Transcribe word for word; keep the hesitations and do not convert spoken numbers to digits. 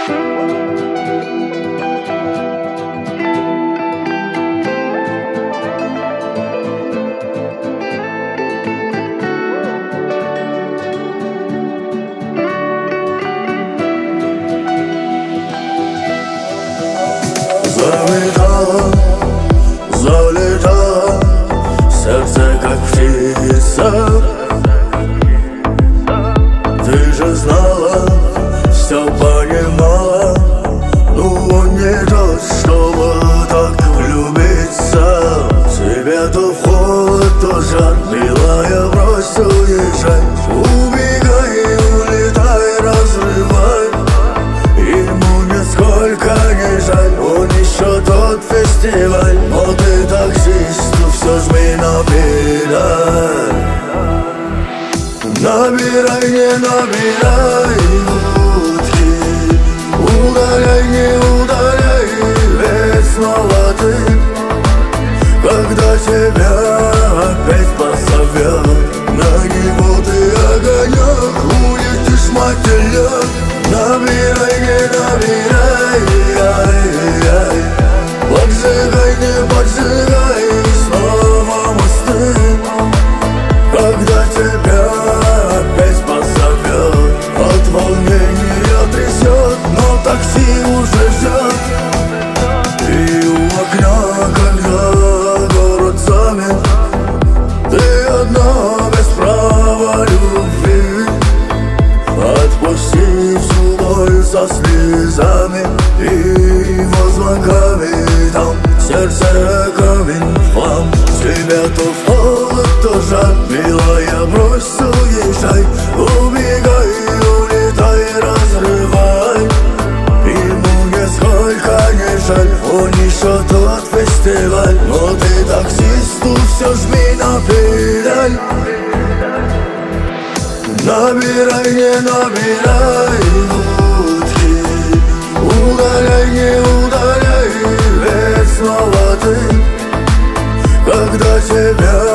Залетала, залетала, сердце как птица. Ты же знала, все понимала, ну не тот, чтобы так влюбиться. Тебя то в холод, то жар, милая, брось, уезжай. Убегай, улетай, разрывай. Ему нисколько не жаль, он еще тот фестиваль. Но ты таксисту все жми на педаль. Набирай, не набирай будки, удаляй, не удаляй, ведь снова ты, когда тебя опять позовет. На него ты огонек, улетишь, мотылек. Набирай, не набирай, ай, ай. Поджигай, не поджигай, снова мосты, когда тебя опять позовет. От волнения трясет, но такси уже ждет. И у окна, когда город замет, ты одна без права любви. Отпусти всю боль со слезами и возлаками. Там сердце камень в хлам. Тебя то в холод, то жар, милая, брось, уезжай. Убегай, улетай, разрывай. Ему нисколько не жаль, он еще тот фестиваль. Но ты таксисту все жми на педаль. Набирай, не набирай будки, удаляй, не удаляй, ведь снова ты, когда тебя